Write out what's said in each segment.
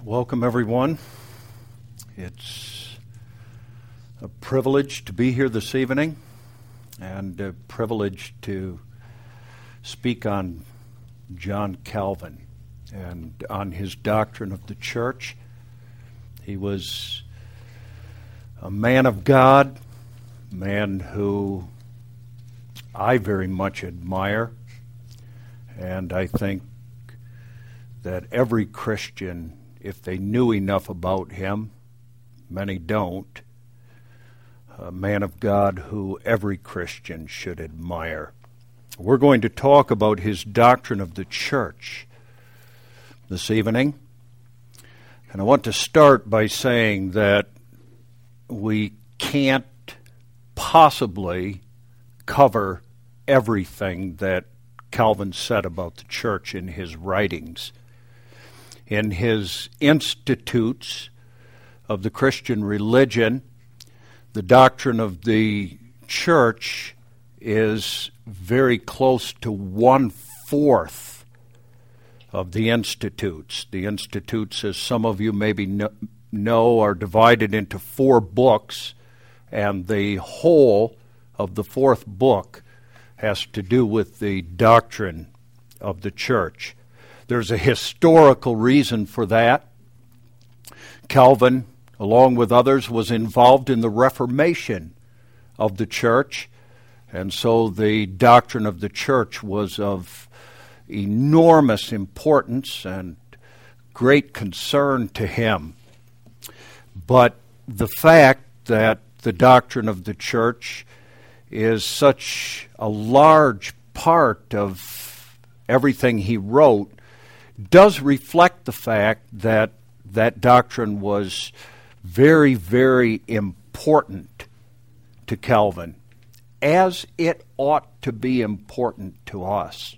Welcome, everyone. It's a privilege to be here this evening and a privilege to speak on John Calvin and on his doctrine of the church. He was a man of God, a man who I very much admire, and I think that every Christian, if they knew enough about him, many don't, a man of God who every Christian should admire. We're going to talk about his doctrine of the church this evening. And I want to start by saying that we can't possibly cover everything that Calvin said about the church in his writings. In his Institutes of the Christian Religion, the doctrine of the church is very close to 1/4 of the Institutes. The Institutes, as some of you maybe know, are divided into 4 books, and the whole of the 4th book has to do with the doctrine of the church. There's a historical reason for that. Calvin, along with others, was involved in the Reformation of the church, and so the doctrine of the church was of enormous importance and great concern to him. But the fact that the doctrine of the church is such a large part of everything he wrote does reflect the fact that that doctrine was very, very important to Calvin, as it ought to be important to us.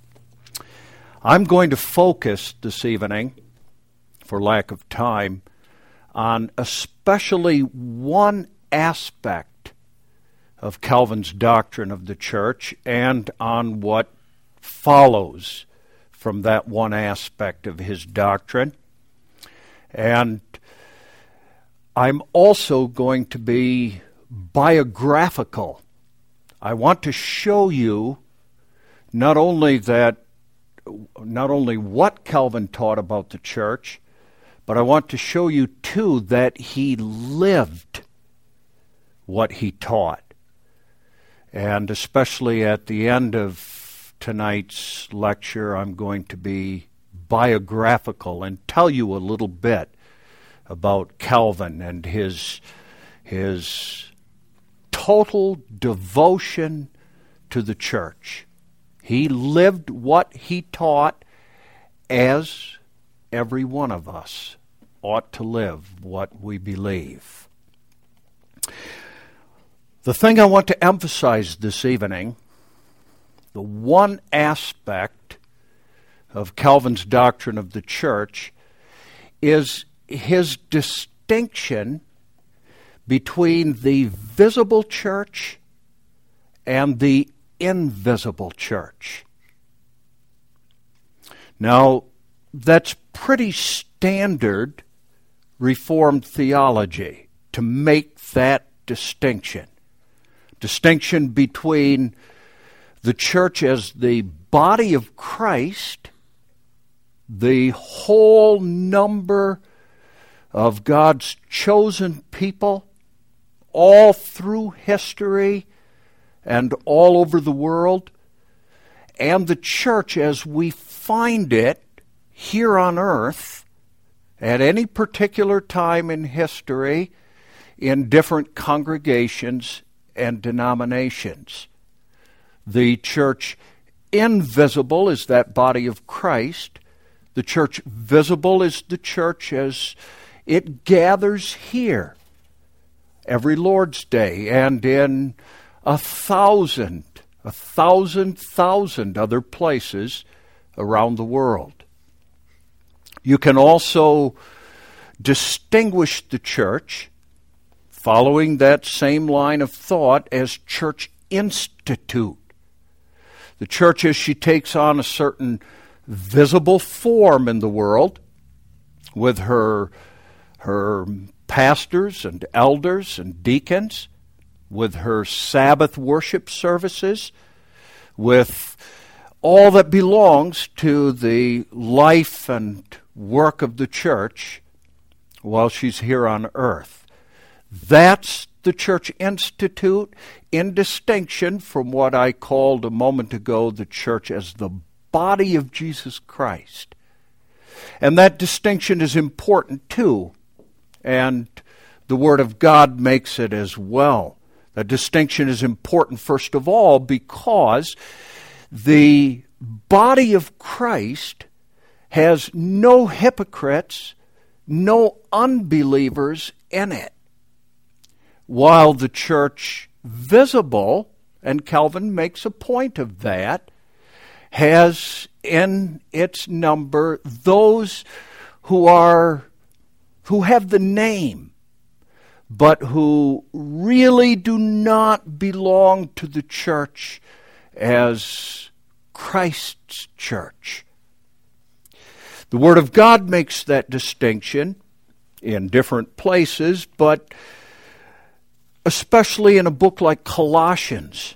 I'm going to focus this evening, for lack of time, on especially one aspect of Calvin's doctrine of the church and on what follows from that one aspect of his doctrine. And I'm also going to be biographical. I want to show you not only what Calvin taught about the church, but I want to show you too that he lived what he taught. And especially at the end of tonight's lecture, I'm going to be biographical and tell you a little bit about Calvin and his total devotion to the church. He lived what he taught, as every one of us ought to live what we believe. The thing I want to emphasize this evening, the one aspect of Calvin's doctrine of the church, is his distinction between the visible church and the invisible church. Now, that's pretty standard Reformed theology to make that distinction. Distinction between the church as the body of Christ, the whole number of God's chosen people, all through history and all over the world, and the church as we find it here on earth at any particular time in history in different congregations and denominations. The church invisible is that body of Christ. The church visible is the church as it gathers here every Lord's Day and in 1,000 other places around the world. You can also distinguish the church, following that same line of thought, as church institute. The church, as she takes on a certain visible form in the world, with her pastors and elders and deacons, with her Sabbath worship services, with all that belongs to the life and work of the church while she's here on earth. That's the Church Institute, in distinction from what I called a moment ago the church as the body of Jesus Christ. And that distinction is important too, and the Word of God makes it as well. That distinction is important, first of all, because the body of Christ has no hypocrites, no unbelievers in it. While the church visible, and Calvin makes a point of that, has in its number those who have the name, but who really do not belong to the church as Christ's church. The Word of God makes that distinction in different places, but especially in a book like Colossians.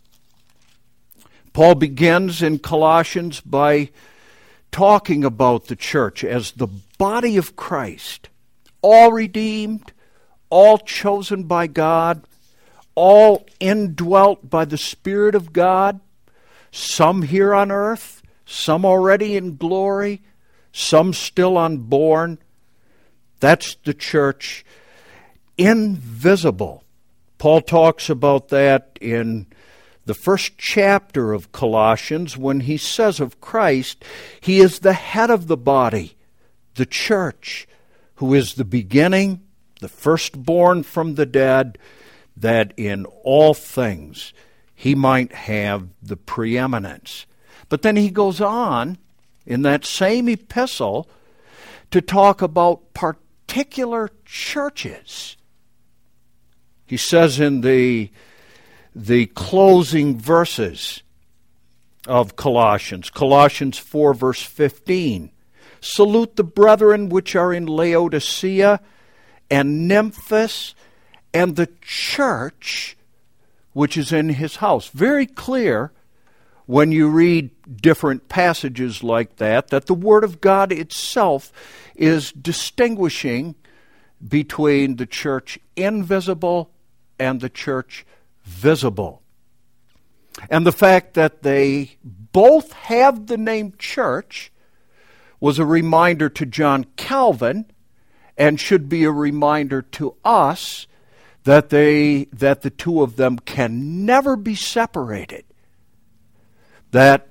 Paul begins in Colossians by talking about the church as the body of Christ, all redeemed, all chosen by God, all indwelt by the Spirit of God, some here on earth, some already in glory, some still unborn. That's the church, invisible. Paul talks about that in the first chapter of Colossians when he says of Christ, He is the head of the body, the church, who is the beginning, the firstborn from the dead, that in all things He might have the preeminence. But then he goes on in that same epistle to talk about particular churches. He says in the closing verses of Colossians 4 verse 15, salute the brethren which are in Laodicea and Nymphas and the church which is in his house. Very clear when you read different passages like that the Word of God itself is distinguishing between the church invisible and the church visible. And the fact that they both have the name church was a reminder to John Calvin and should be a reminder to us that the two of them can never be separated. That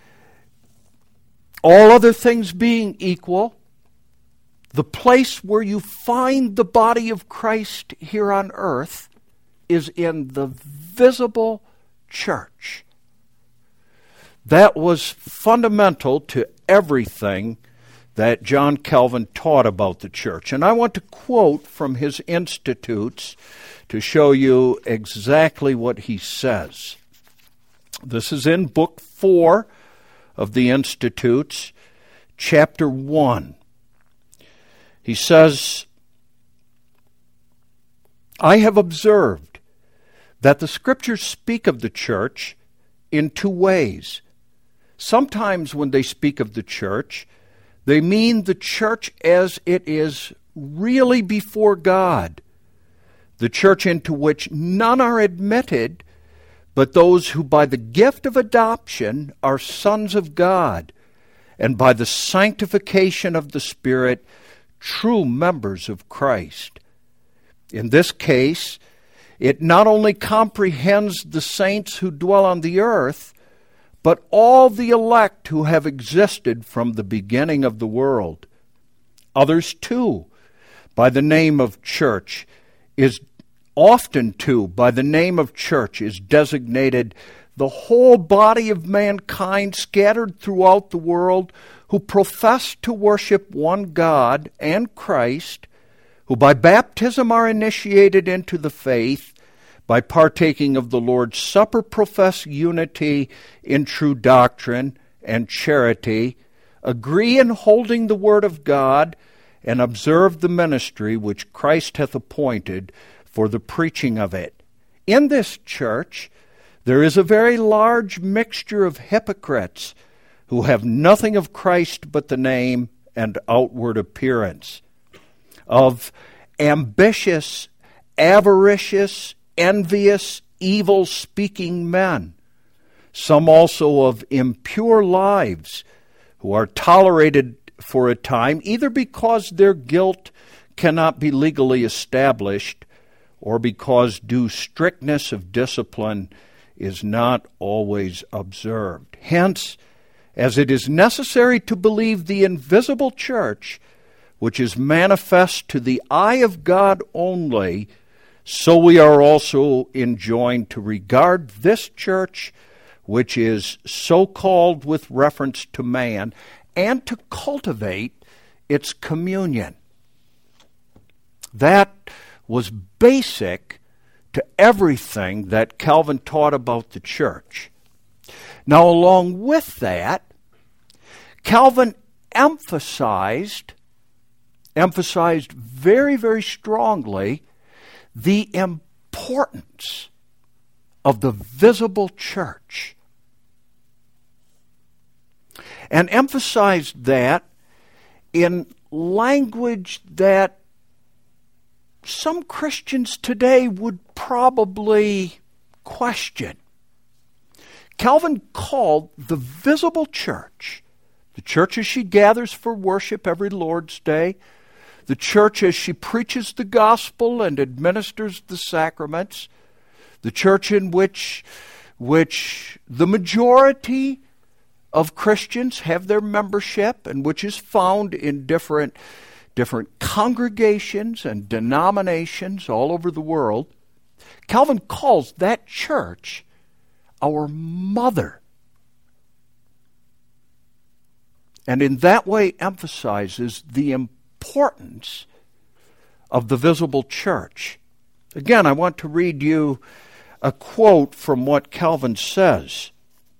all other things being equal, the place where you find the body of Christ here on earth is in the visible church. That was fundamental to everything that John Calvin taught about the church. And I want to quote from his Institutes to show you exactly what he says. This is in Book 4 of the Institutes, Chapter 1. He says, I have observed that the Scriptures speak of the church in two ways. Sometimes when they speak of the church, they mean the church as it is really before God, the church into which none are admitted but those who by the gift of adoption are sons of God, and by the sanctification of the Spirit, true members of Christ. In this case, it not only comprehends the saints who dwell on the earth, but all the elect who have existed from the beginning of the world. Others too, by the name of church, is designated the whole body of mankind scattered throughout the world who profess to worship one God and Christ, who by baptism are initiated into the faith, by partaking of the Lord's Supper profess unity in true doctrine and charity, agree in holding the Word of God, and observe the ministry which Christ hath appointed for the preaching of it. In this church there is a very large mixture of hypocrites, who have nothing of Christ but the name and outward appearance, of ambitious, avaricious, envious, evil-speaking men, some also of impure lives, who are tolerated for a time, either because their guilt cannot be legally established, or because due strictness of discipline is not always observed. Hence, as it is necessary to believe the invisible church, which is manifest to the eye of God only, so we are also enjoined to regard this church, which is so called with reference to man, and to cultivate its communion. That was basic to everything that Calvin taught about the church. Now, along with that, Calvin emphasized very, very strongly the importance of the visible church. And emphasized that in language that some Christians today would probably question. Calvin called the visible church, the church as she gathers for worship every Lord's Day, the church as she preaches the gospel and administers the sacraments, the church in which the majority of Christians have their membership, and which is found in different congregations and denominations all over the world. Calvin calls that church our mother, and in that way emphasizes the importance of the visible church. Again, I want to read you a quote from what Calvin says.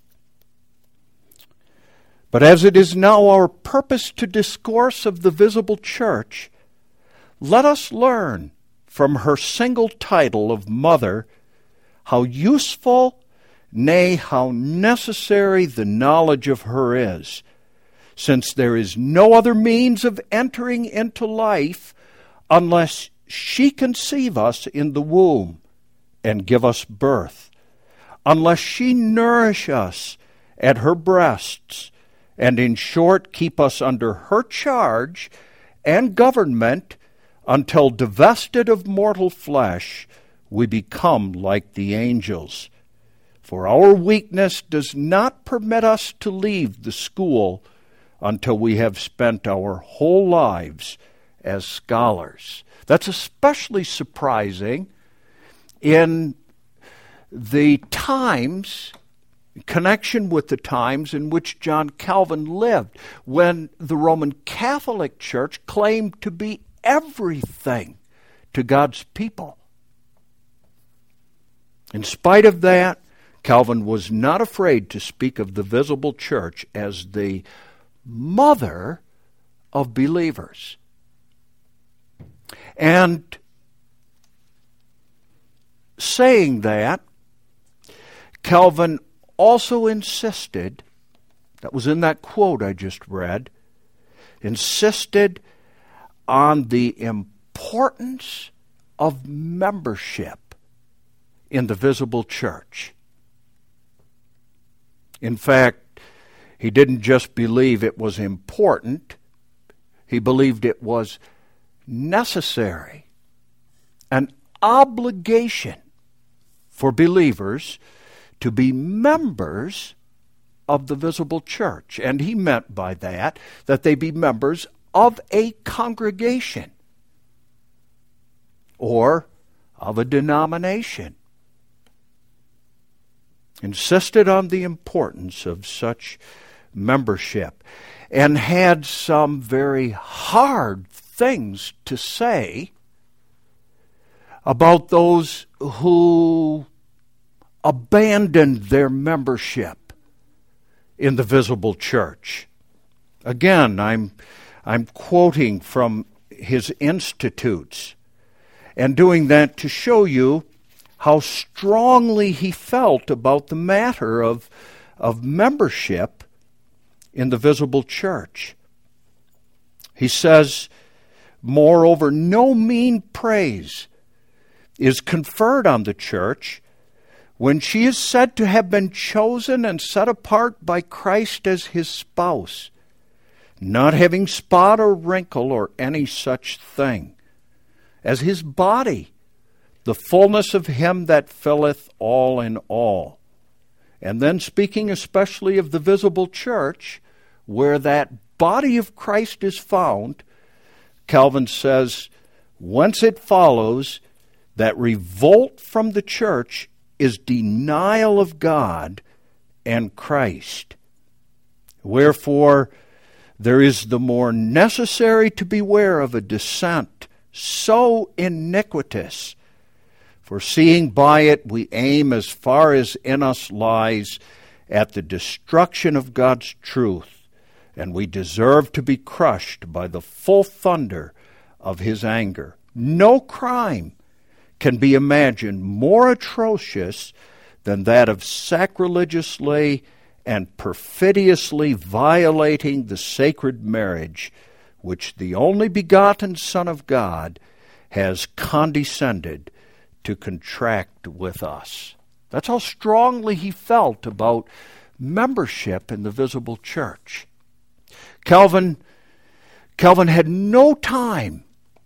But as it is now our purpose to discourse of the visible church, let us learn from her single title of mother how useful, nay, how necessary the knowledge of her is, since there is no other means of entering into life unless she conceive us in the womb and give us birth, unless she nourish us at her breasts, and in short keep us under her charge and government until divested of mortal flesh we become like the angels. For our weakness does not permit us to leave the school until we have spent our whole lives as scholars. That's especially surprising in the times, in connection with the times in which John Calvin lived, when the Roman Catholic Church claimed to be everything to God's people. In spite of that, Calvin was not afraid to speak of the visible church as the mother of believers. And saying that, Calvin also insisted, that was in that quote I just read, insisted on the importance of membership in the visible church. In fact, he didn't just believe it was important, he believed it was necessary, an obligation for believers to be members of the visible church. And he meant by that they be members of a congregation or of a denomination. Insisted on the importance of such membership and had some very hard things to say about those who abandoned their membership in the visible church. Again, I'm I'm quoting from his Institutes, and doing that to show you how strongly he felt about the matter of membership in the visible church. He says, moreover, no mean praise is conferred on the church when she is said to have been chosen and set apart by Christ as his spouse, not having spot or wrinkle or any such thing, as his body, the fullness of him that filleth all in all. And then speaking especially of the visible church, where that body of Christ is found, Calvin says, whence it follows that revolt from the church is denial of God and Christ. Wherefore, there is the more necessary to beware of a descent so iniquitous, for seeing by it we aim as far as in us lies at the destruction of God's truth, and we deserve to be crushed by the full thunder of his anger. No crime can be imagined more atrocious than that of sacrilegiously and perfidiously violating the sacred marriage which the only begotten Son of God has condescended to contract with us. That's how strongly he felt about membership in the visible church. Calvin had no time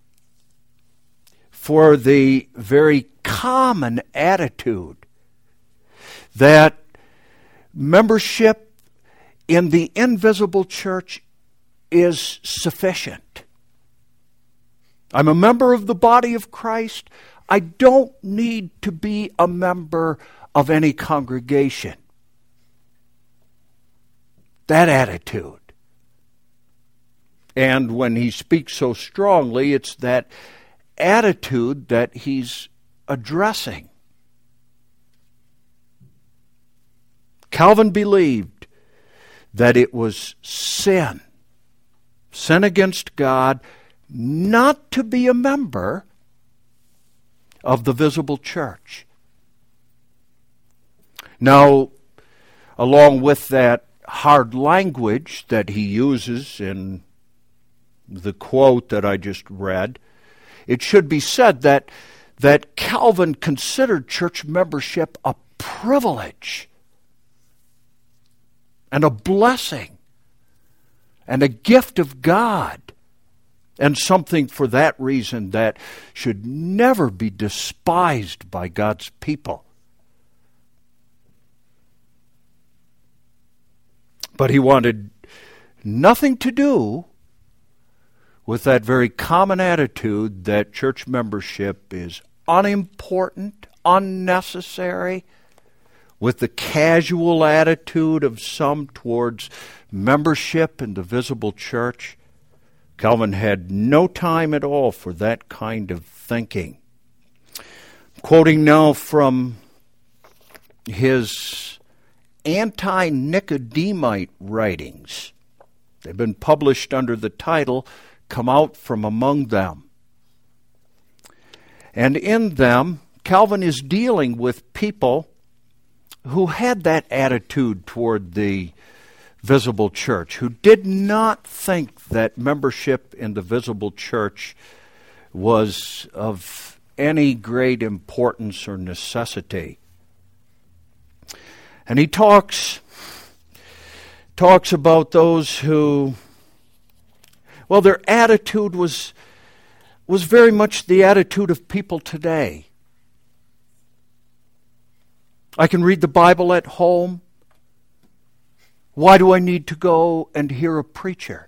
for the very common attitude that membership in the invisible church is sufficient. I'm a member of the body of Christ. I don't need to be a member of any congregation. That attitude. And when he speaks so strongly, it's that attitude that he's addressing. Calvin believed that it was sin against God, not to be a member of the visible church. Now, along with that hard language that he uses in the quote that I just read, it should be said that Calvin considered church membership a privilege and a blessing and a gift of God, and something for that reason that should never be despised by God's people. But he wanted nothing to do with that very common attitude that church membership is unimportant, unnecessary, with the casual attitude of some towards membership in the visible church. Calvin had no time at all for that kind of thinking. Quoting now from his anti-Nicodemite writings. They've been published under the title, Come Out From Among Them. And in them, Calvin is dealing with people who had that attitude toward the visible church, who did not think that membership in the visible church was of any great importance or necessity. And he talks about those who, well, their attitude was very much the attitude of people today. I can read the Bible at home. Why do I need to go and hear a preacher?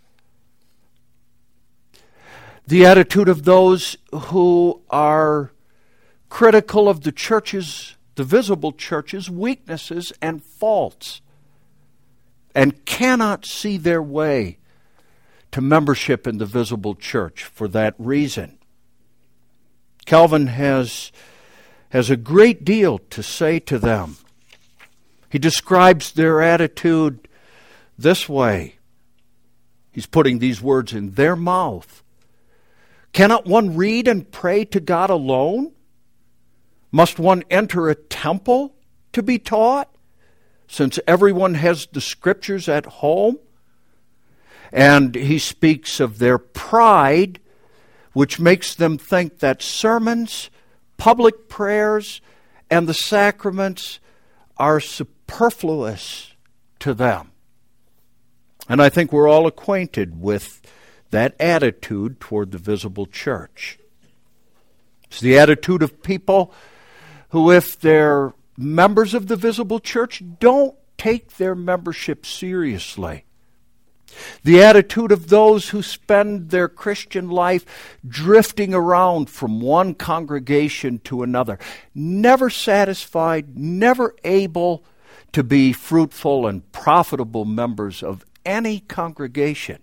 The attitude of those who are critical of the church's, the visible church's weaknesses and faults, and cannot see their way to membership in the visible church for that reason. Calvin has a great deal to say to them. He describes their attitude this way. He's putting these words in their mouth. Cannot one read and pray to God alone? Must one enter a temple to be taught, since everyone has the Scriptures at home? And he speaks of their pride, which makes them think that sermons, public prayers, and the sacraments are superfluous to them. And I think we're all acquainted with that attitude toward the visible church. It's the attitude of people who, if they're members of the visible church, don't take their membership seriously. The attitude of those who spend their Christian life drifting around from one congregation to another, never satisfied, never able to be fruitful and profitable members of any congregation.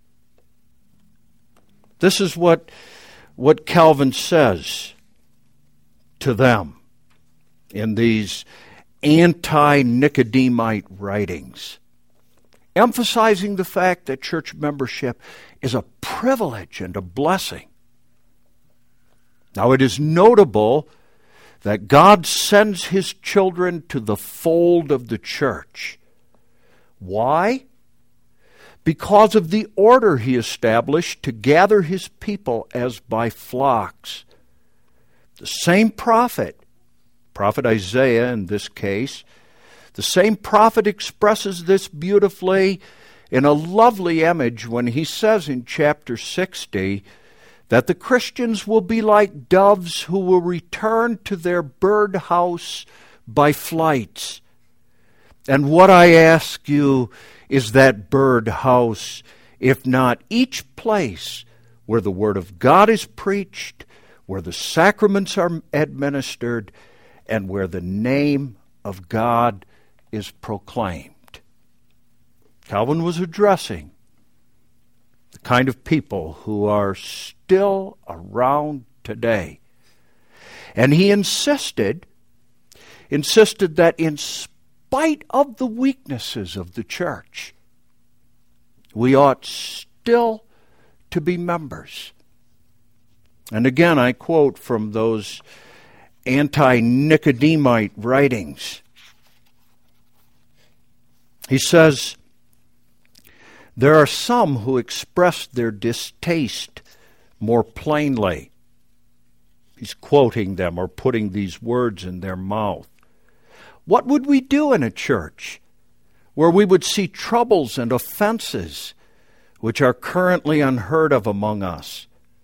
This is what Calvin says to them in these anti-Nicodemite writings, emphasizing the fact that church membership is a privilege and a blessing. Now, it is notable that God sends His children to the fold of the church. Why? Because of the order He established to gather His people as by flocks. The same prophet Isaiah in this case, the same prophet expresses this beautifully in a lovely image when he says in chapter 60 that the Christians will be like doves who will return to their birdhouse by flights. And what I ask you is that birdhouse, if not each place where the Word of God is preached, where the sacraments are administered, and where the name of God is proclaimed. Calvin was addressing the kind of people who are still around today. And he insisted that in spite of the weaknesses of the church, we ought still to be members. And again, I quote from those anti-Nicodemite writings. He says, there are some who express their distaste more plainly. He's quoting them or putting these words in their mouth. What would we do in a church where we would see troubles and offenses which are currently unheard of among us?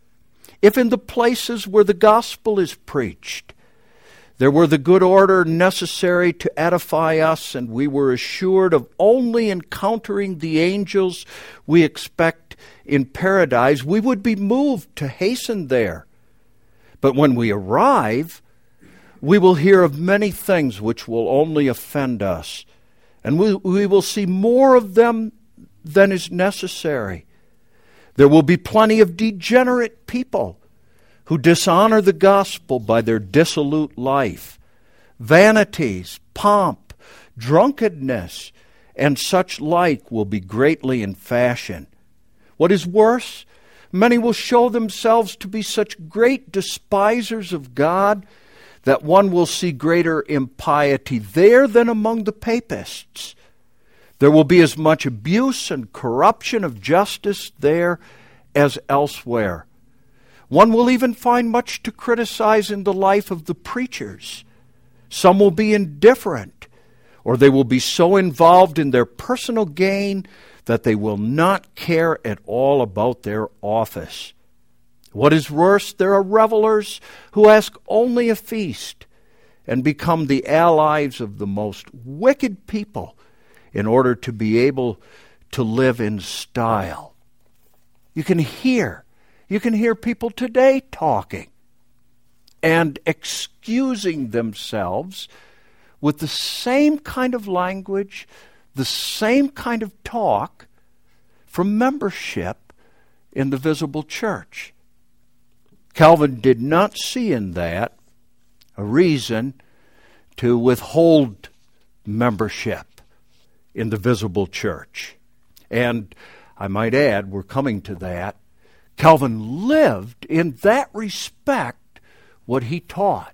If in the places where the gospel is preached, there were the good order necessary to edify us, and we were assured of only encountering the angels we expect in paradise, we would be moved to hasten there. But when we arrive, we will hear of many things which will only offend us, and we will see more of them than is necessary. There will be plenty of degenerate people who dishonor the gospel by their dissolute life, vanities, pomp, drunkenness, and such like will be greatly in fashion. What is worse, many will show themselves to be such great despisers of God that one will see greater impiety there than among the papists. There will be as much abuse and corruption of justice there as elsewhere. One will even find much to criticize in the life of the preachers. Some will be indifferent, or they will be so involved in their personal gain that they will not care at all about their office. What is worse, there are revelers who ask only a feast and become the allies of the most wicked people in order to be able to live in style. You can hear people today talking and excusing themselves with the same kind of language, the same kind of talk from membership in the visible church. Calvin did not see in that a reason to withhold membership in the visible church. And I might add, we're coming to that, Calvin lived in that respect what he taught.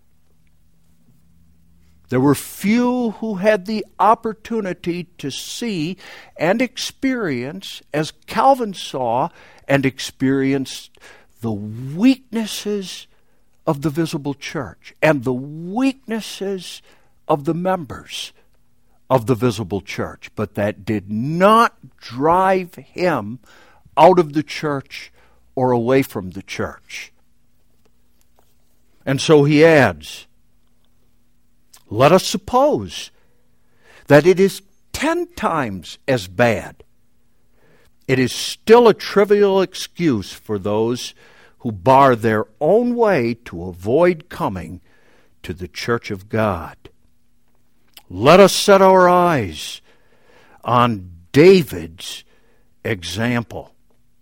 There were few who had the opportunity to see and experience, as Calvin saw and experienced, the weaknesses of the visible church and the weaknesses of the members of the visible church. But that did not drive him out of the church or away from the church. And so he adds, let us suppose that it is 10 times as bad. It is still a trivial excuse for those who bar their own way to avoid coming to the church of God. Let us set our eyes on David's example.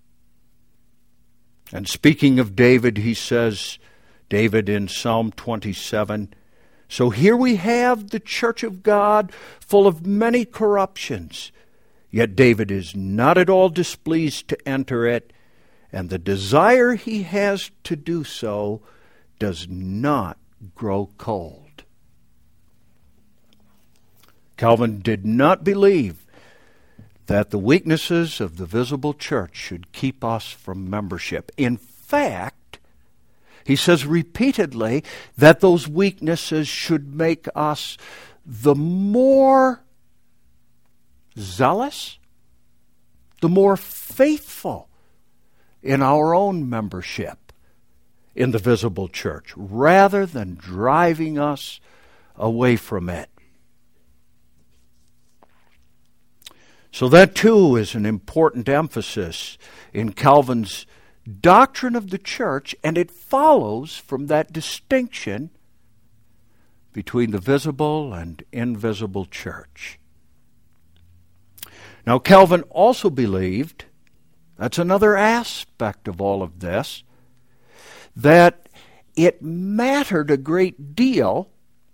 And speaking of David, he says, David in Psalm 27, so here we have the church of God full of many corruptions. Yet David is not at all displeased to enter it, and the desire he has to do so does not grow cold. Calvin did not believe that the weaknesses of the visible church should keep us from membership. In fact, he says repeatedly that those weaknesses should make us the more zealous, the more faithful in our own membership in the visible church, rather than driving us away from it. So that too is an important emphasis in Calvin's doctrine of the church, and it follows from that distinction between the visible and invisible church. Now, Calvin also believed, that's another aspect of all of this, that it mattered a great deal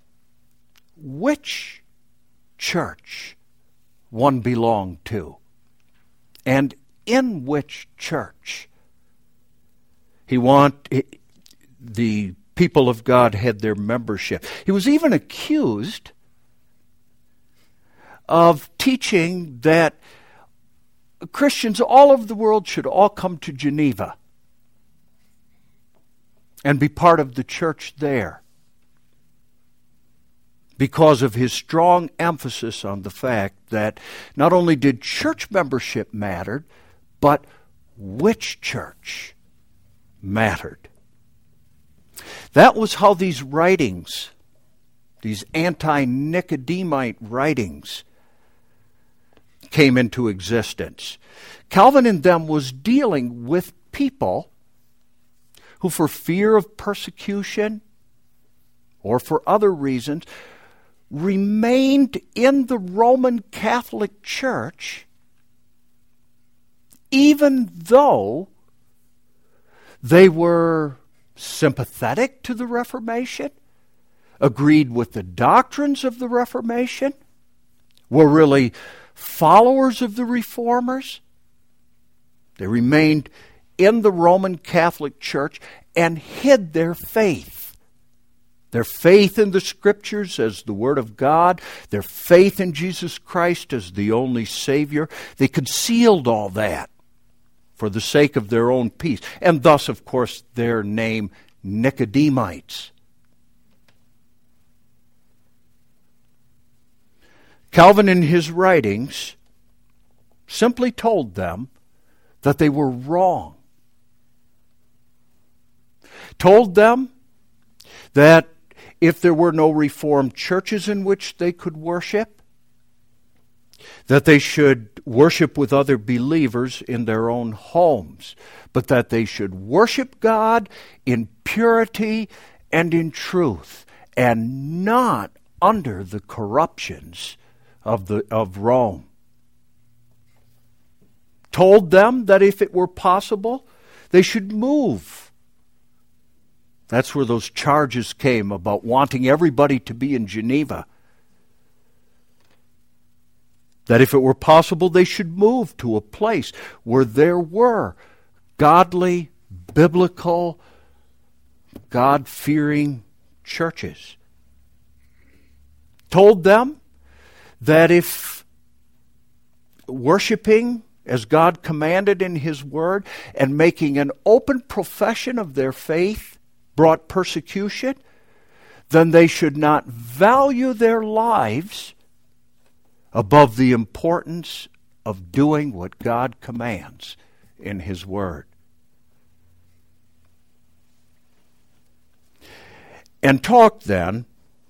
which church one belonged to and in which church. The people of God had their membership. He was even accused of teaching that Christians all over the world should all come to Geneva and be part of the church there, because of his strong emphasis on the fact that not only did church membership matter, but which church mattered. That was how these writings, these anti-Nicodemite writings, came into existence. Calvin in them was dealing with people who, for fear of persecution or for other reasons, remained in the Roman Catholic Church, even though they were sympathetic to the Reformation, agreed with the doctrines of the Reformation, were really followers of the Reformers. They remained in the Roman Catholic Church and hid their faith. Their faith in the Scriptures as the Word of God, their faith in Jesus Christ as the only Savior. They concealed all that for the sake of their own peace. And thus, of course, their name, Nicodemites. Calvin, in his writings, simply told them that they were wrong. Told them that if there were no Reformed churches in which they could worship, that they should worship with other believers in their own homes, but that they should worship God in purity and in truth, and not under the corruptions of Rome. Told them that if it were possible, they should move. That's where those charges came about wanting everybody to be in Geneva. that if it were possible, they should move to a place where there were godly, biblical, God-fearing churches. Told them that if worshiping as God commanded in His Word and making an open profession of their faith brought persecution, then they should not value their lives above the importance of doing what God commands in His Word. And talk to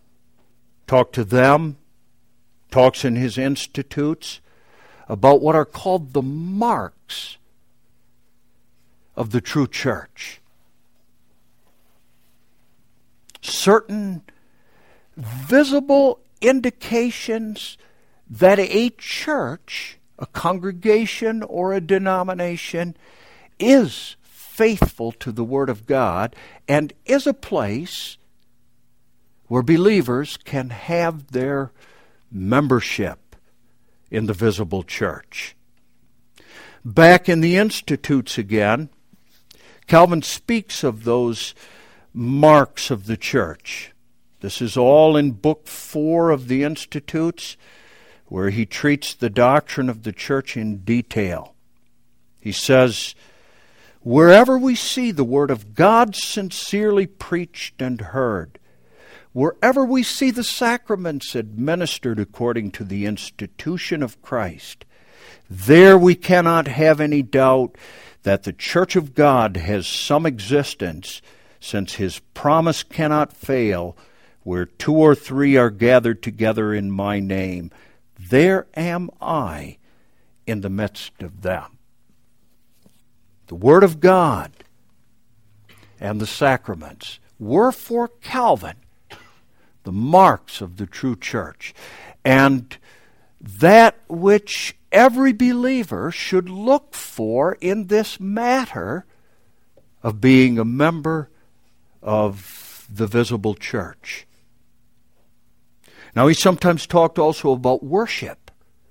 them, talks in his institutes about what are called the marks of the true church. Certain visible indications that a church, a congregation, or a denomination is faithful to the Word of God and is a place where believers can have their membership in the visible church. Back in the Institutes again, Calvin speaks of those marks of the church. This is all in Book 4 of the Institutes, where he treats the doctrine of the church in detail. He says, "Wherever we see the Word of God sincerely preached and heard, wherever we see the sacraments administered according to the institution of Christ, there we cannot have any doubt that the Church of God has some existence, since His promise cannot fail, where 2 or 3 are gathered together in my name, there am I in the midst of them." The Word of God and the sacraments were for Calvin the marks of the true church, and that which every believer should look for in this matter of being a member of the visible church. Now, he sometimes talked also about worship,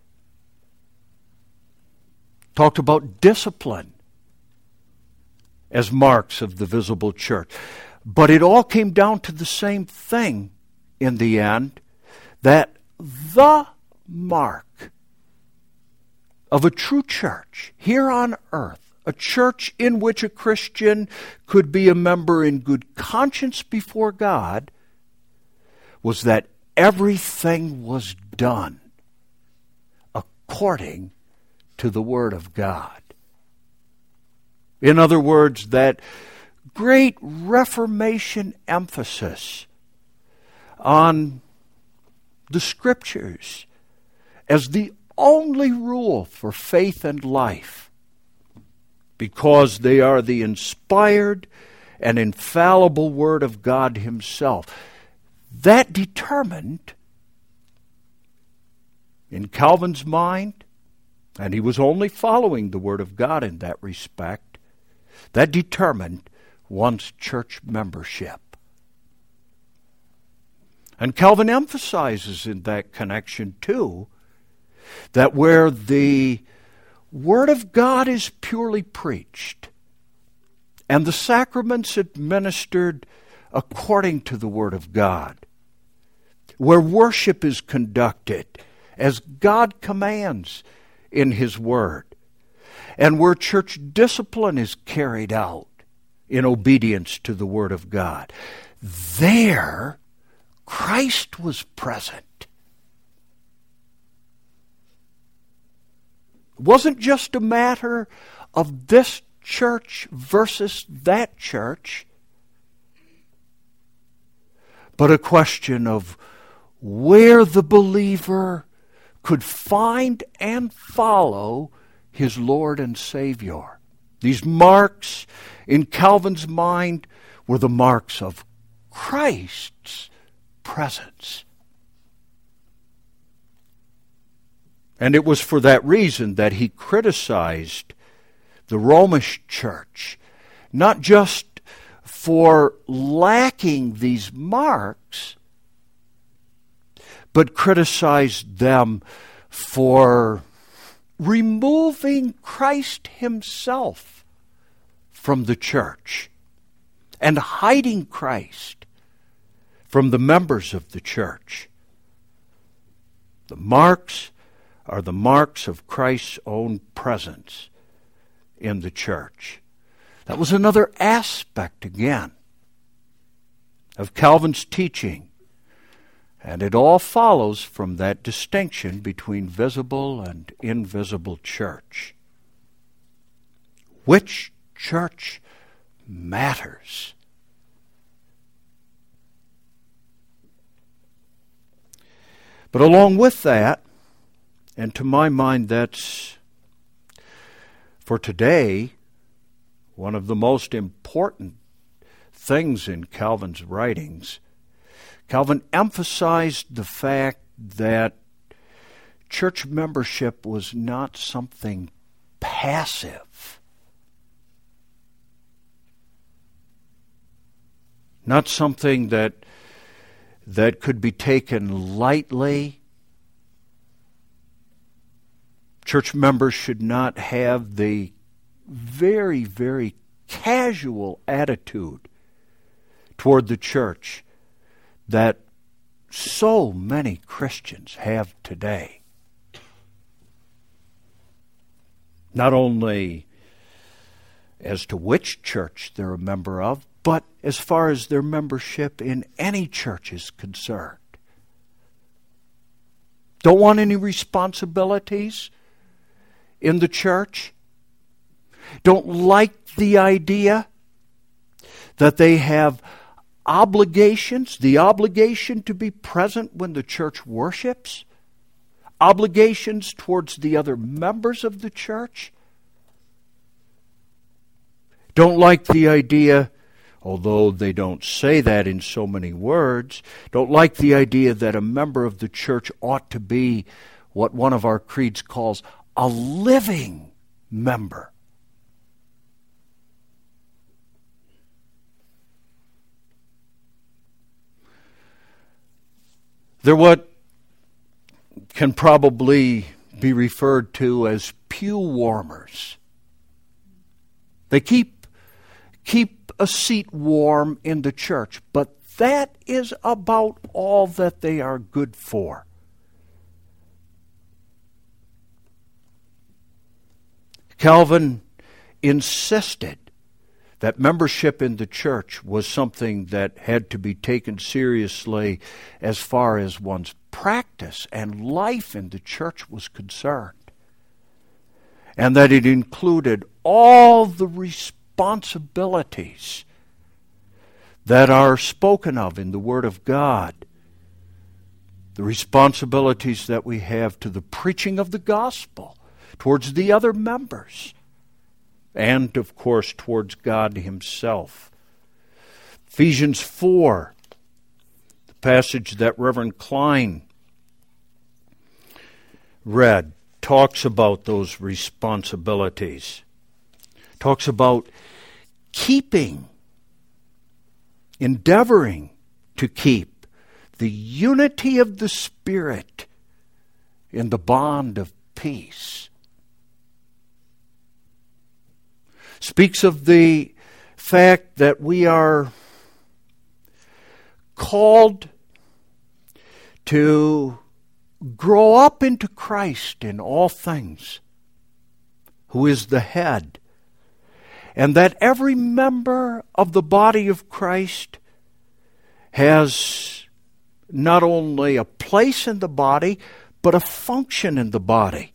talked about discipline as marks of the visible church. But it all came down to the same thing in the end, that the mark of a true church here on earth, a church in which a Christian could be a member in good conscience before God, was that everything was done according to the Word of God. In other words, that great Reformation emphasis on the Scriptures as the only rule for faith and life, because they are the inspired and infallible Word of God Himself. That determined, in Calvin's mind, and he was only following the Word of God in that respect, that determined one's church membership. And Calvin emphasizes in that connection, too, that where the Word of God is purely preached and the sacraments administered according to the Word of God, where worship is conducted as God commands in His Word, and where church discipline is carried out in obedience to the Word of God, there Christ was present. It wasn't just a matter of this church versus that church, but a question of where the believer could find and follow his Lord and Savior. These marks, in Calvin's mind, were the marks of Christ's presence. And it was for that reason that he criticized the Romish church, not just for lacking these marks, but criticized them for removing Christ himself from the church and hiding Christ from the members of the church. The marks are the marks of Christ's own presence in the church. That was another aspect, again, of Calvin's teaching. And it all follows from that distinction between visible and invisible church. Which church matters? But along with that, and to my mind that's, for today, one of the most important things in Calvin's writings, Calvin emphasized the fact that church membership was not something passive, not something that could be taken lightly. Church members should not have the very, very casual attitude toward the church that so many Christians have today. Not only as to which church they're a member of, but as far as their membership in any church is concerned. Don't want any responsibilities in the church. Don't like the idea that they have obligations, the obligation to be present when the church worships, obligations towards the other members of the church. Don't like the idea, although they don't say that in so many words, don't like the idea that a member of the church ought to be what one of our creeds calls a living member. They're what can probably be referred to as pew warmers. They keep a seat warm in the church, but that is about all that they are good for. Calvin insisted that membership in the church was something that had to be taken seriously as far as one's practice and life in the church was concerned. And that it included all the responsibilities that are spoken of in the Word of God. The responsibilities that we have to the preaching of the gospel towards the other members. And, of course, towards God himself. Ephesians 4, the passage that Reverend Klein read, talks about those responsibilities. Talks about keeping, endeavoring to keep the unity of the Spirit in the bond of peace. Speaks of the fact that we are called to grow up into Christ in all things, who is the head, and that every member of the body of Christ has not only a place in the body, but a function in the body.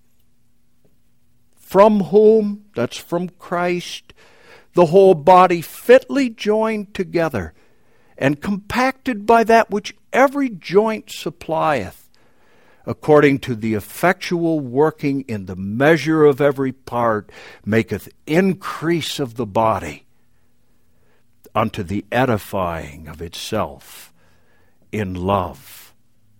From whom, that's from Christ, the whole body fitly joined together and compacted by that which every joint supplieth, according to the effectual working in the measure of every part, maketh increase of the body unto the edifying of itself in love.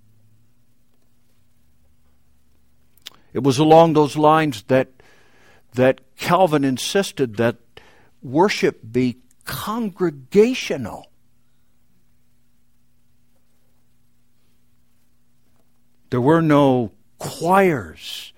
It was along those lines that Calvin insisted that worship be congregational. There were no choirs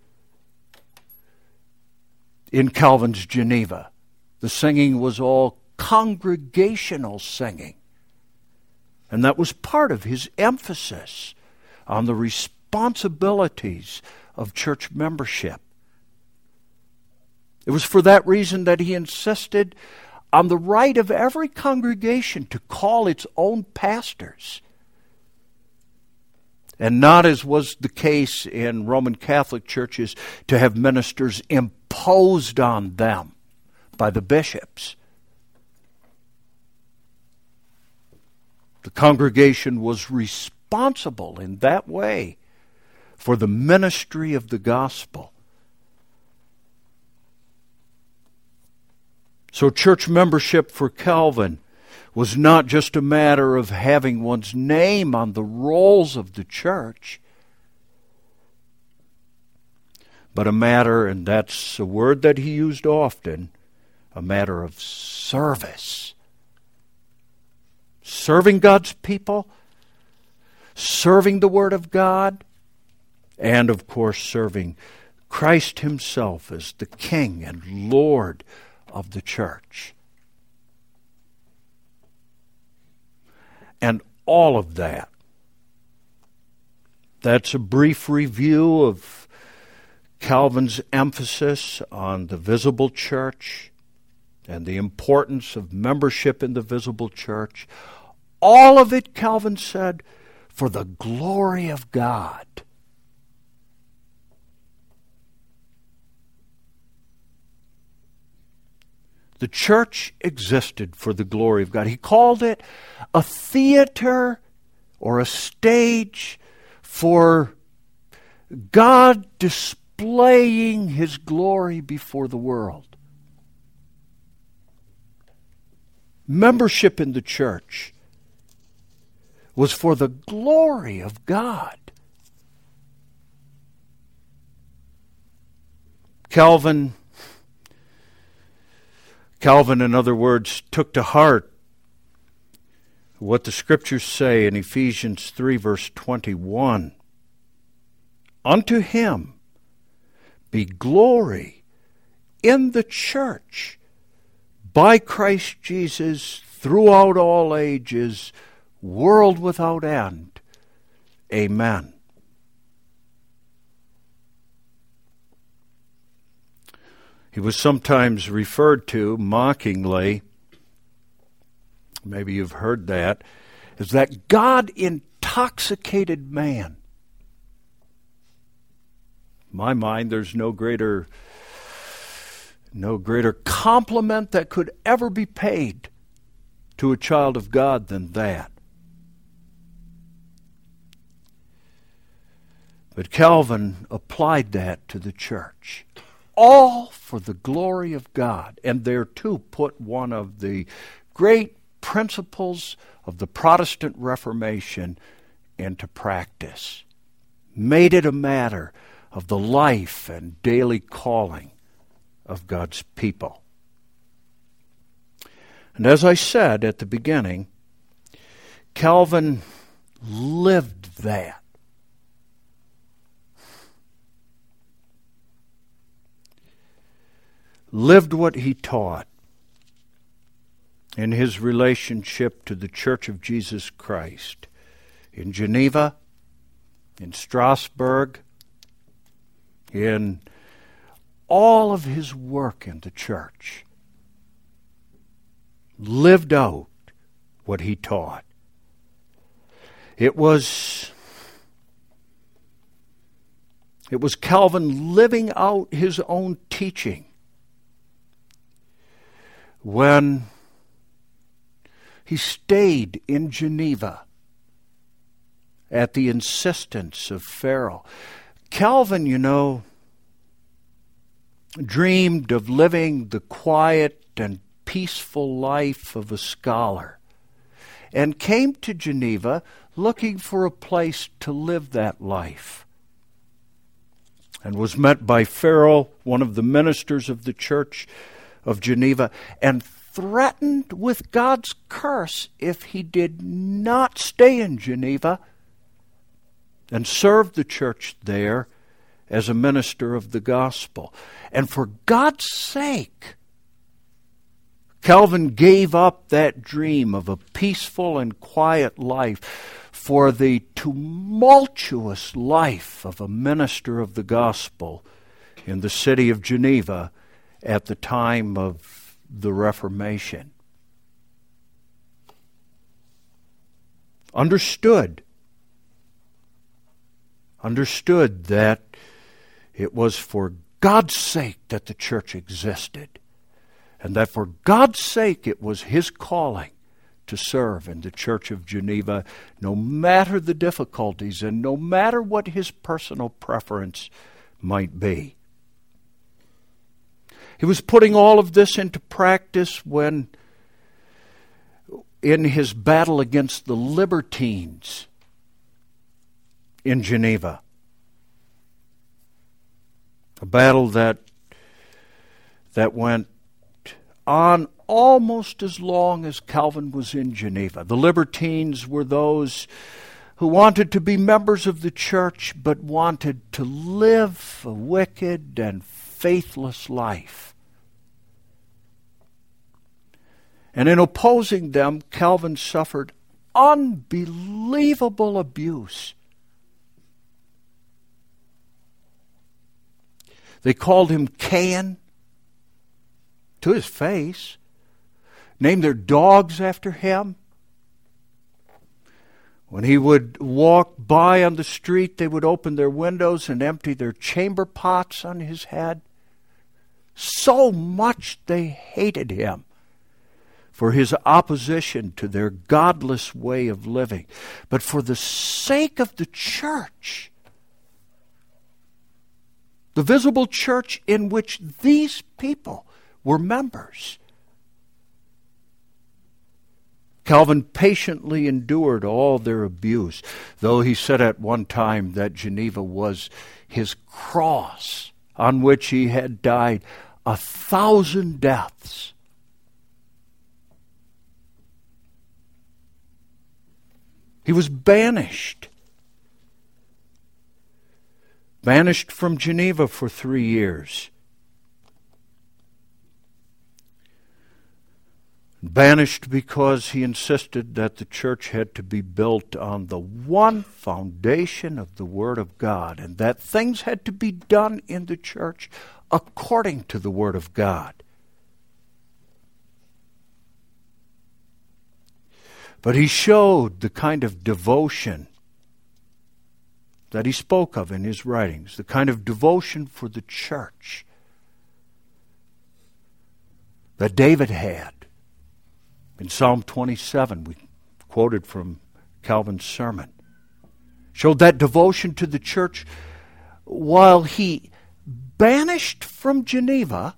in Calvin's Geneva. The singing was all congregational singing. And that was part of his emphasis on the responsibilities of church membership. It was for that reason that he insisted on the right of every congregation to call its own pastors. And not, as was the case in Roman Catholic churches, to have ministers imposed on them by the bishops. The congregation was responsible in that way for the ministry of the gospel. So church membership for Calvin was not just a matter of having one's name on the rolls of the church, but a matter, and that's a word that he used often, a matter of service. Serving God's people, serving the Word of God, and of course serving Christ himself as the King and Lord of the church. And all of that, that's a brief review of Calvin's emphasis on the visible church and the importance of membership in the visible church. All of it, Calvin said, for the glory of God. The church existed for the glory of God. He called it a theater or a stage for God displaying his glory before the world. Membership in the church was for the glory of God. Calvin, in other words, took to heart what the Scriptures say in Ephesians 3, verse 21. Unto him be glory in the church by Christ Jesus throughout all ages, world without end. Amen. He was sometimes referred to mockingly, maybe you've heard that, as that God-intoxicated man. In my mind, there's no greater compliment that could ever be paid to a child of God than that. But Calvin applied that to the church. All for the glory of God. And there too put one of the great principles of the Protestant Reformation into practice. Made it a matter of the life and daily calling of God's people. And as I said at the beginning, Calvin lived that. Lived what he taught in his relationship to the Church of Jesus Christ in Geneva, in Strasbourg, in all of his work in the church. Lived out what he taught. It was Calvin living out his own teaching when he stayed in Geneva at the insistence of Farel. Calvin, dreamed of living the quiet and peaceful life of a scholar and came to Geneva looking for a place to live that life, and was met by Farel, one of the ministers of the Church of Geneva, and threatened with God's curse if he did not stay in Geneva and served the church there as a minister of the gospel. And for God's sake, Calvin gave up that dream of a peaceful and quiet life for the tumultuous life of a minister of the gospel in the city of Geneva at the time of the Reformation. Understood that it was for God's sake that the church existed, and that for God's sake it was his calling to serve in the Church of Geneva, no matter the difficulties and no matter what his personal preference might be. He was putting all of this into practice when, in his battle against the libertines in Geneva, a battle that went on almost as long as Calvin was in Geneva. The libertines were those who wanted to be members of the church but wanted to live a wicked and faithless life. And in opposing them, Calvin suffered unbelievable abuse. They called him Cain to his face, named their dogs after him. When he would walk by on the street, they would open their windows and empty their chamber pots on his head. So much they hated him for his opposition to their godless way of living. But for the sake of the church, the visible church in which these people were members, Calvin patiently endured all their abuse, though he said at one time that Geneva was his cross on which he had died 1,000 deaths. He was banished from Geneva for 3 years. Banished because he insisted that the church had to be built on the one foundation of the Word of God, and that things had to be done in the church according to the Word of God. But he showed the kind of devotion that he spoke of in his writings, the kind of devotion for the church that David had. In Psalm 27, we quoted from Calvin's sermon, showed that devotion to the church while he, banished from Geneva,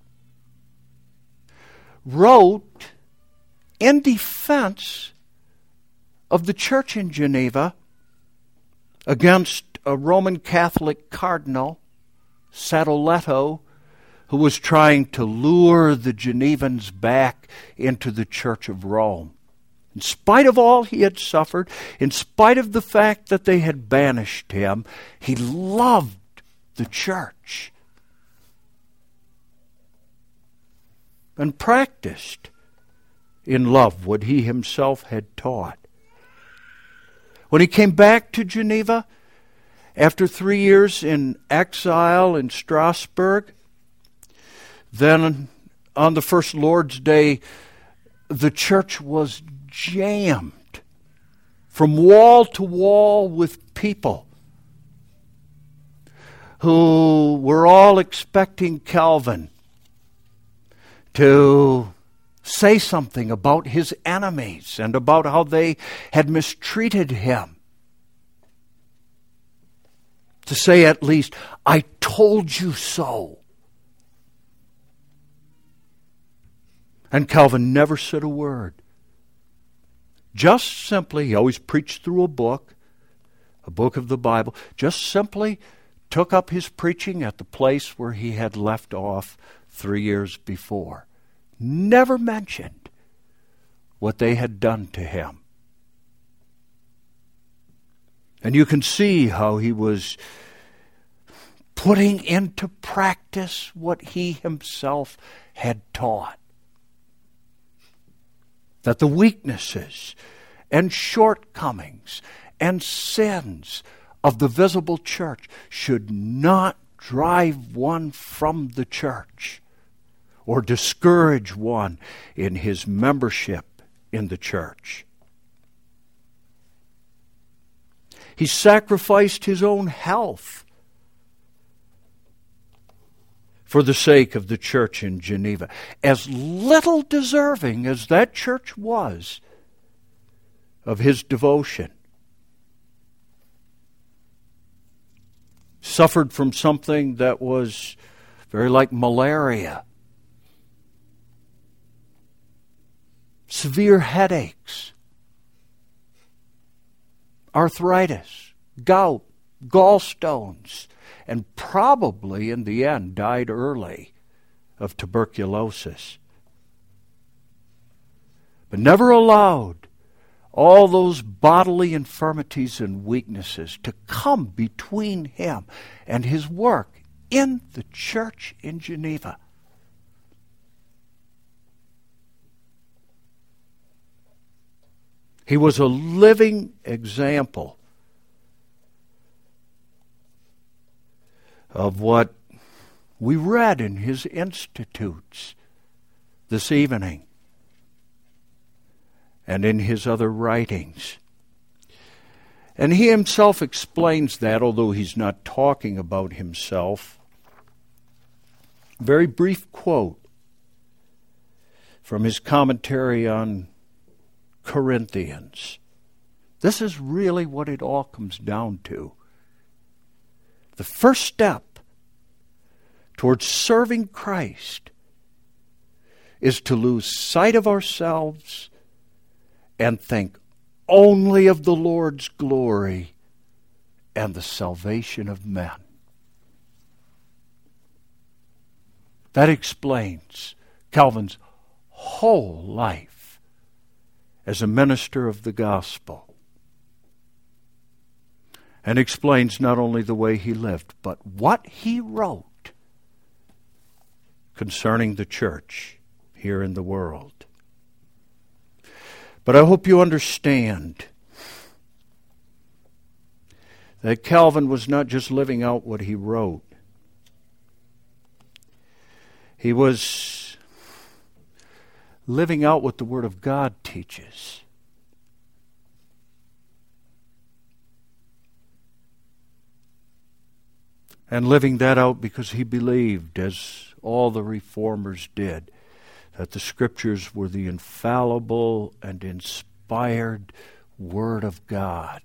wrote in defense of the church in Geneva against a Roman Catholic cardinal, Sadoleto, who was trying to lure the Genevans back into the Church of Rome. In spite of all he had suffered, in spite of the fact that they had banished him, he loved the church and practiced in love what he himself had taught. When he came back to Geneva, after 3 years in exile in Strasbourg, then on the first Lord's Day, the church was jammed from wall to wall with people who were all expecting Calvin to say something about his enemies and about how they had mistreated him. To say at least, "I told you so." And Calvin never said a word. Just simply, he always preached through a book of the Bible, just simply took up his preaching at the place where he had left off 3 years before. Never mentioned what they had done to him. And you can see how he was putting into practice what he himself had taught. That the weaknesses and shortcomings and sins of the visible church should not drive one from the church or discourage one in his membership in the church. He sacrificed his own health for the sake of the church in Geneva. As little deserving as that church was of his devotion, suffered from something that was very like malaria, severe headaches, arthritis, gout, gallstones, and probably in the end died early of tuberculosis. But never allowed all those bodily infirmities and weaknesses to come between him and his work in the church in Geneva. He was a living example of what we read in his Institutes this evening and in his other writings. And he himself explains that, although he's not talking about himself. Very brief quote from his commentary on Corinthians. This is really what it all comes down to. The first step towards serving Christ is to lose sight of ourselves and think only of the Lord's glory and the salvation of men. That explains Calvin's whole life as a minister of the gospel, and explains not only the way he lived, but what he wrote concerning the church here in the world. But I hope you understand that Calvin was not just living out what he wrote. He was living out what the Word of God teaches. And living that out because he believed, as all the reformers did, that the Scriptures were the infallible and inspired Word of God.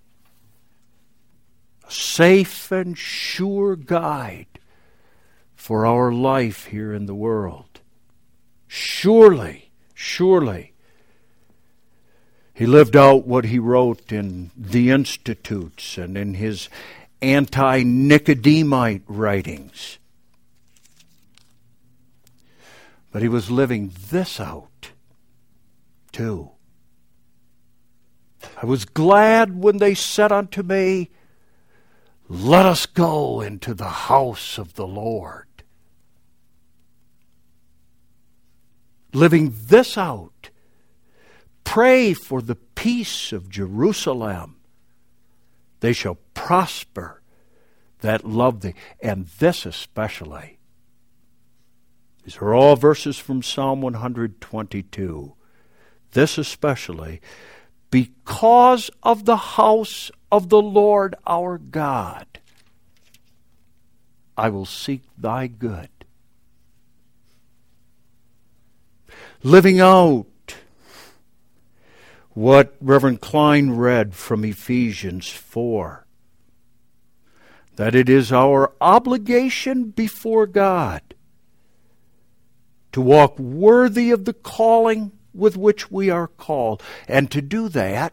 A safe and sure guide for our life here in the world. Surely, surely, he lived out what he wrote in the Institutes and in his anti-Nicodemite writings. But he was living this out, too. I was glad when they said unto me, let us go into the house of the Lord. Living this out, pray for the peace of Jerusalem. They shall prosper that love thee. And this especially. These are all verses from Psalm 122. This especially, because of the house of the Lord our God, I will seek thy good. Living out what Reverend Klein read from Ephesians 4, that it is our obligation before God to walk worthy of the calling with which we are called, and to do that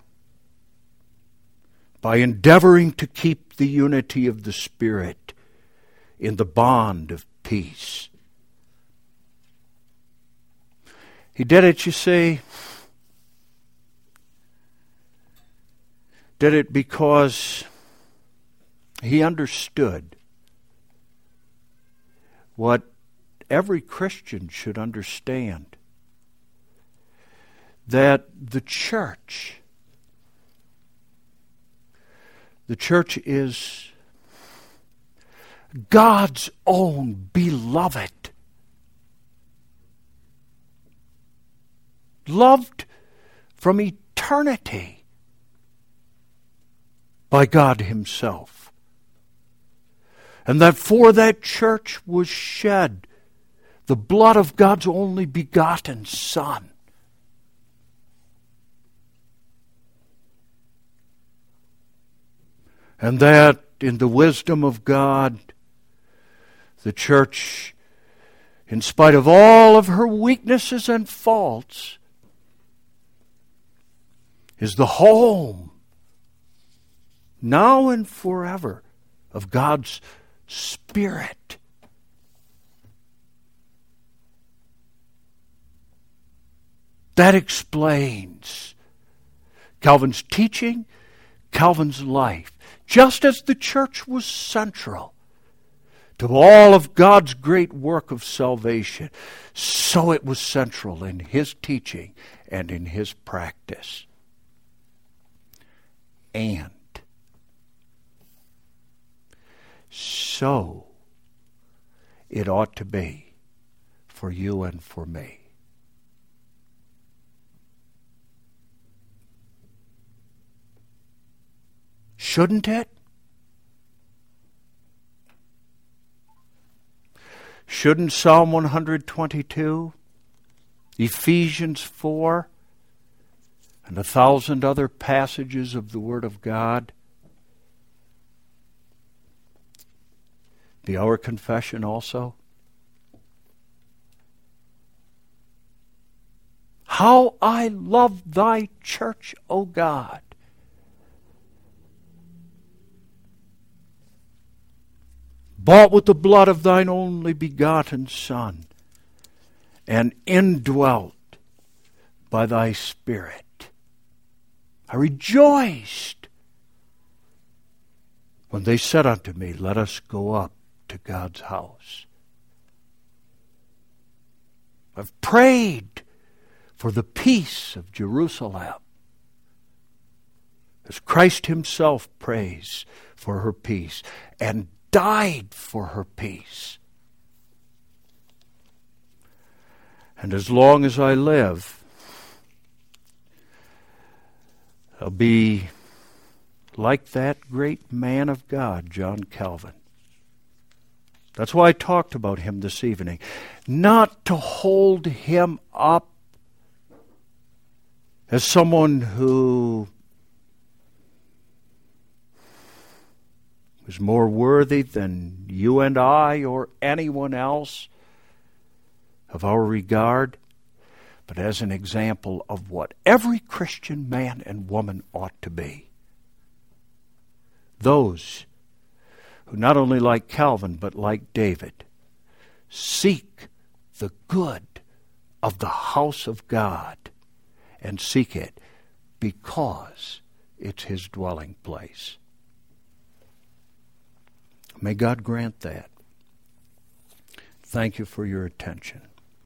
by endeavoring to keep the unity of the Spirit in the bond of peace. He did it, you see, did it because he understood what every Christian should understand, that the church is God's own beloved, loved from eternity by God Himself. And that for that church was shed the blood of God's only begotten Son. And that in the wisdom of God, the church, in spite of all of her weaknesses and faults, is the home, now and forever, of God's Spirit. That explains Calvin's teaching, Calvin's life. Just as the church was central to all of God's great work of salvation, so it was central in His teaching and in His practice. And so it ought to be for you and for me. Shouldn't it? Shouldn't Psalm 122, Ephesians 4, and 1,000 other passages of the Word of God be our confession also? How I love thy church, O God. Bought with the blood of thine only begotten Son, and indwelt by thy Spirit. I rejoiced when they said unto me, let us go up to God's house. I've prayed for the peace of Jerusalem, as Christ Himself prays for her peace, and died for her peace. And as long as I live, I'll be like that great man of God, John Calvin. That's why I talked about him this evening. Not to hold him up as someone who was more worthy than you and I or anyone else of our regard, but as an example of what every Christian man and woman ought to be. Those who not only like Calvin, but like David, seek the good of the house of God and seek it because it's His dwelling place. May God grant that. Thank you for your attention.